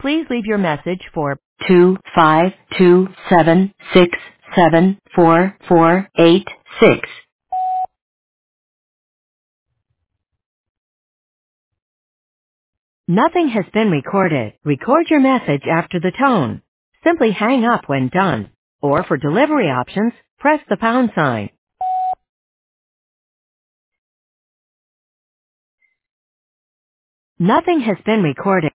Please leave your message for 25276744486. Nothing has been recorded. Record your message after the tone. Simply hang up when done. Or for delivery options, press the pound sign. Nothing has been recorded.